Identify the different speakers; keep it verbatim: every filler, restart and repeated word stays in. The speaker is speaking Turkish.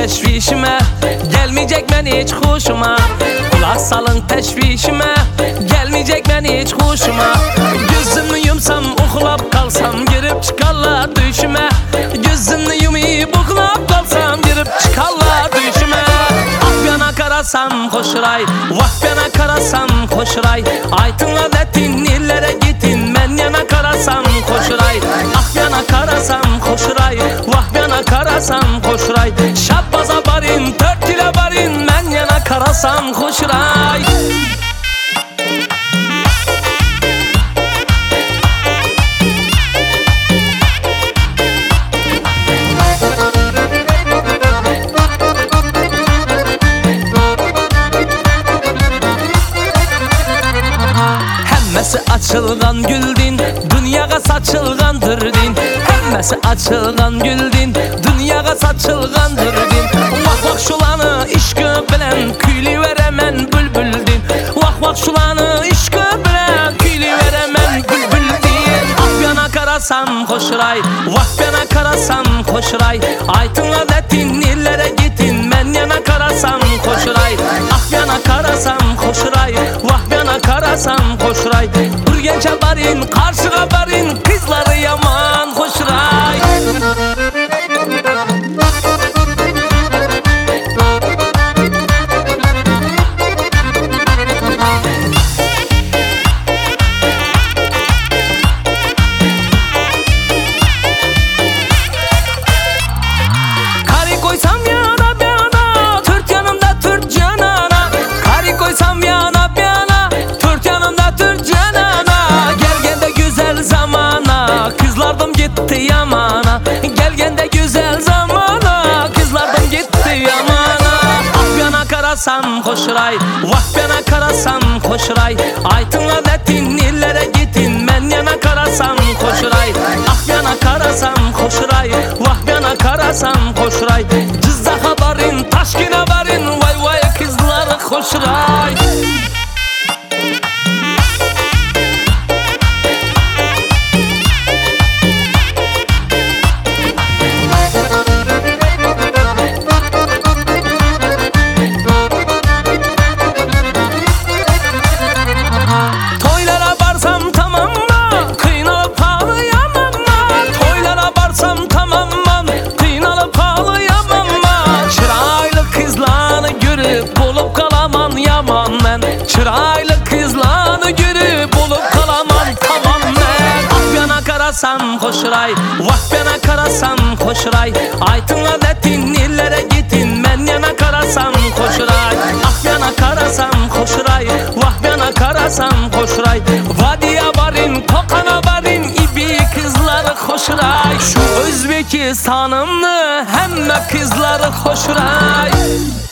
Speaker 1: teşvişime, gelmeyecek ben hiç hoşuma. Kulak salın teşvişime, gelmeyecek ben hiç hoşuma. Gözümü yumsam uxlap kalsam, girip çıkarlar düşüme. Gözümü yumuyup uxlap kalsam, girip çıkarlar düşüme. Ah yana karasam hoşuray, vah yana karasam hoşuray. Aytınla detin illere gitin, ben yana karasam hoşuray. Ah yana karasam hoşuray, vah yana karasam hoşuray. Şabbaza barin, dört ile barin, ben yana karasam hoşuray. Hemmesi açılgan güldin, dünyaga saçılgandır din. Hemmesi açılgan güldin, dünyaga saçılgandır din. Vah vah şulanı işkı bilen, küylü veremen bülbüldin. Vah vah şulanı işkı bilen, küylü veremen bülbüldin. Ah yana karasam hoşuray, vah yana karasam hoşuray. Aytınla detin illere gitin, ben yana karasam hoşuray. Ah yana karasam hoşuray, vah yana karasam hoşuray. Urgençe barin, karşıga barin, kızları yaman hoşuray. Kari koysam yana yana, Türk yanımda Türk canana. Kari koysam yana yana, Türk yanımda Türk canana. Gelgende güzel zamana, kızlardım gitti yamana. Gelgende güzel zamana, kızlardım gitti yamana. Ah yana karasam hoşuray, vah yana karasam hoşuray. Aytınla detin illere gitin, ben yana karasam hoşuray. Ah yana karasam hoşuray, vah yana karasam hoşuray. Cızzaha barin, Taşkine barin, vay vay kızları hoşuray. Toylara barsam tamam mı? Kıynalıp ağlayamam mı? Toylara barsam tamam mı? Kıynalıp ağlayamam mı? Çıraylı kızlarını görüp bulup kalaman yaman ben. Çıraylı kızlarını görüp bulup kalaman tamam ben. Ah yana karasam hoşuray, vah yana karasam hoşuray. Aytınla detin illere gitin, ben yana karasam hoşuray. Ah yana karasam hoşuray, vah yana karasam hoşuray. Vadiye barin, Kokana barin, ibi kızları hoşuray. Şu Özbekistanımlı hemme kızları hoşuray.